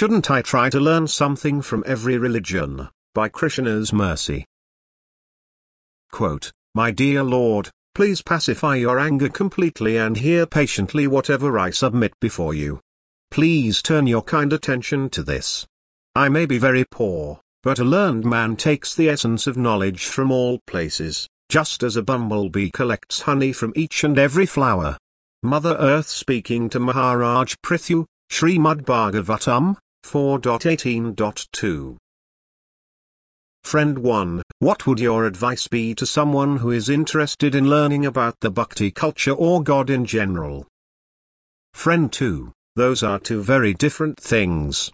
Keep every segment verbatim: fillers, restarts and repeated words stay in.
shouldn't I try to learn something from every religion, by Krishna's mercy? Quote, My dear Lord, please pacify your anger completely and hear patiently whatever I submit before you. Please turn your kind attention to this. I may be very poor, but a learned man takes the essence of knowledge from all places, just as a bumblebee collects honey from each and every flower. Mother Earth speaking to Maharaj Prithu, Srimad Bhagavatam, four eighteen point two. Friend one, what would your advice be to someone who is interested in learning about the bhakti culture or God in general? Friend two, those are two very different things.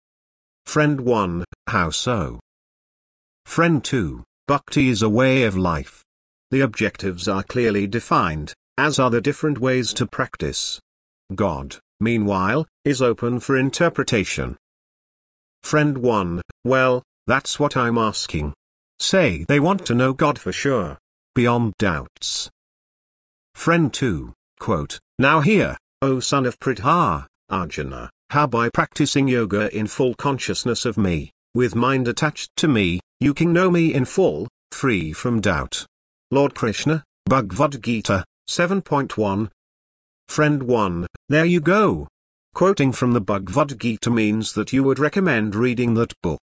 Friend one, how so? Friend two, bhakti is a way of life. The objectives are clearly defined, as are the different ways to practice. God, meanwhile, is open for interpretation. Friend one, well, that's what I'm asking. Say they want to know God for sure, beyond doubts. Friend two, quote, Now hear, O son of Pritha, Arjuna, how by practicing yoga in full consciousness of me, with mind attached to me, you can know me in full, free from doubt. Lord Krishna, Bhagavad Gita, seven point one. Friend one, there you go. Quoting from the Bhagavad Gita means that you would recommend reading that book.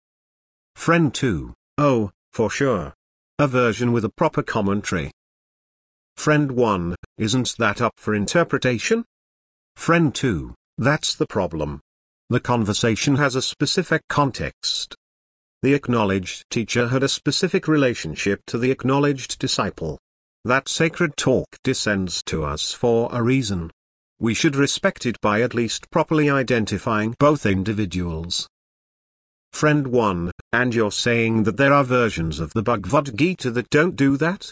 Friend two, oh, for sure. A version with a proper commentary. Friend one, isn't that up for interpretation? Friend two, that's the problem. The conversation has a specific context. The acknowledged teacher had a specific relationship to the acknowledged disciple. That sacred talk descends to us for a reason. We should respect it by at least properly identifying both individuals. Friend one, and you're saying that there are versions of the Bhagavad Gita that don't do that?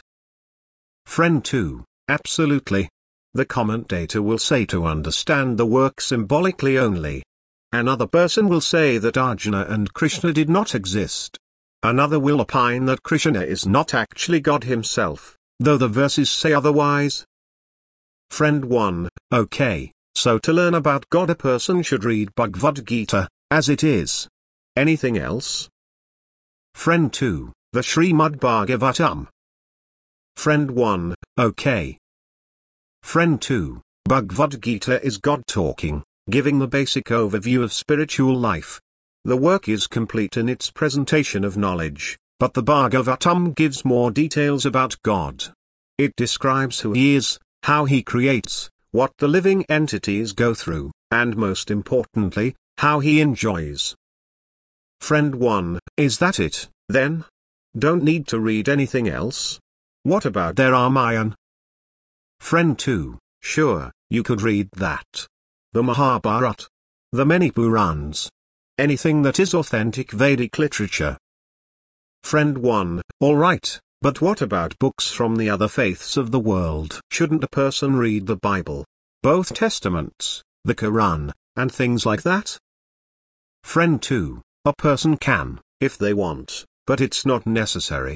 Friend two, absolutely. The commentator will say to understand the work symbolically only. Another person will say that Arjuna and Krishna did not exist. Another will opine that Krishna is not actually God himself, though the verses say otherwise. Friend one, okay, so to learn about God a person should read Bhagavad Gita, as it is. Anything else? Friend two, the Srimad Bhagavatam. Friend one, okay. Friend two, Bhagavad Gita is God talking, giving the basic overview of spiritual life. The work is complete in its presentation of knowledge, but the Bhagavatam gives more details about God. It describes who he is, how he creates, what the living entities go through, and most importantly, how he enjoys. Friend one, is that it, then? Don't need to read anything else? What about their Ramayana? Friend two, sure, you could read that. The Mahabharata. The many Purans. Anything that is authentic Vedic literature. Friend one, alright, but what about books from the other faiths of the world? Shouldn't a person read the Bible, both testaments, the Quran, and things like that? Friend two, a person can, if they want, but it's not necessary.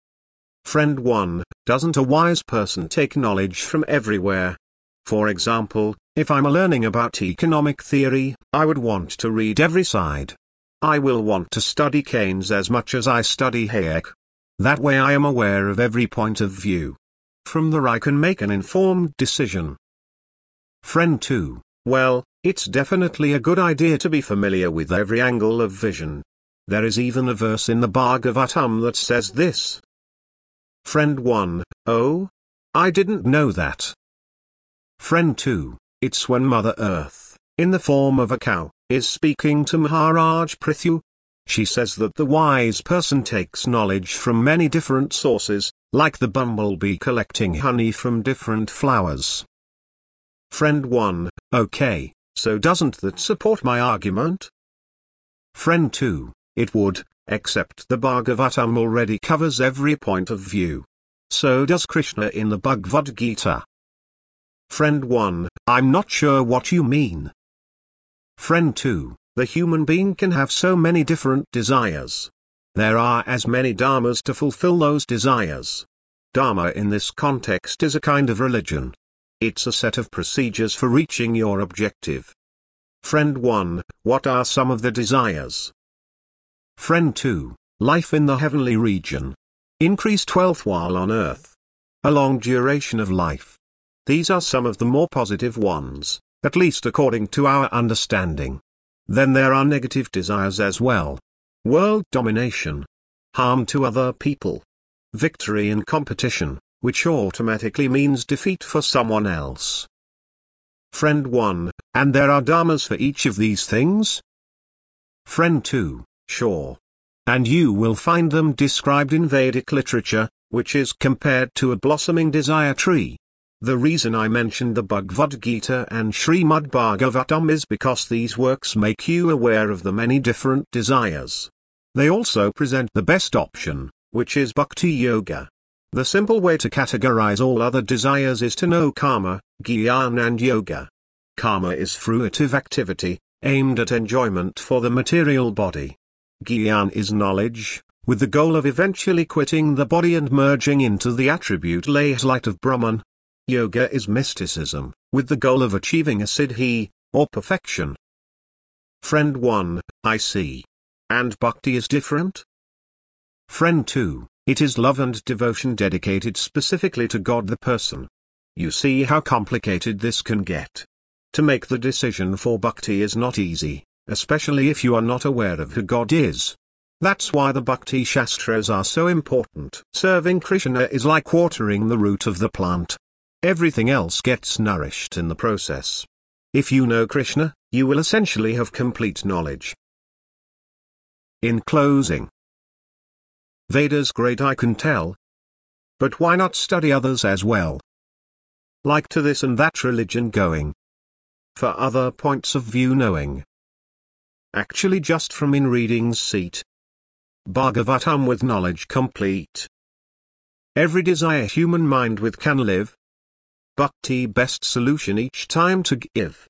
Friend one, doesn't a wise person take knowledge from everywhere? For example, if I'm learning about economic theory, I would want to read every side. I will want to study Keynes as much as I study Hayek. That way I am aware of every point of view. From there I can make an informed decision. Friend two, well, it's definitely a good idea to be familiar with every angle of vision. There is even a verse in the Bhagavatam that says this. Friend one, oh? I didn't know that. Friend two, it's when Mother Earth, in the form of a cow, is speaking to Maharaj Prithu. She says that the wise person takes knowledge from many different sources, like the bumblebee collecting honey from different flowers. Friend one, okay, so doesn't that support my argument? Friend two, it would, except the Bhagavatam already covers every point of view. So does Krishna in the Bhagavad Gita. Friend one, I'm not sure what you mean. Friend two, the human being can have so many different desires. There are as many dharmas to fulfill those desires. Dharma in this context is a kind of religion. It's a set of procedures for reaching your objective. Friend one, what are some of the desires? Friend two, life in the heavenly region. Increased wealth while on earth. A long duration of life. These are some of the more positive ones, at least according to our understanding. Then there are negative desires as well. World domination. Harm to other people. Victory in competition, which automatically means defeat for someone else. Friend one, and there are dharmas for each of these things? Friend two, sure. And you will find them described in Vedic literature, which is compared to a blossoming desire tree. The reason I mentioned the Bhagavad Gita and Srimad Bhagavatam is because these works make you aware of the many different desires. They also present the best option, which is Bhakti Yoga. The simple way to categorize all other desires is to know karma, jnana and yoga. Karma is fruitive activity, aimed at enjoyment for the material body. Jnana is knowledge, with the goal of eventually quitting the body and merging into the attribute-less light of Brahman. Yoga is mysticism, with the goal of achieving a siddhi, or perfection. Friend one, I see. And bhakti is different? Friend two, it is love and devotion dedicated specifically to God the person. You see how complicated this can get. To make the decision for bhakti is not easy, especially if you are not aware of who God is. That's why the Bhakti Shastras are so important. Serving Krishna is like watering the root of the plant. Everything else gets nourished in the process. If you know Krishna, you will essentially have complete knowledge. In closing, Veda's great, I can tell. But why not study others as well? Like to this and that religion going. For other points of view knowing. Actually just from in reading's seat. Bhagavatam with knowledge complete. Every desire human mind with can live. Bhakti best solution each time to give.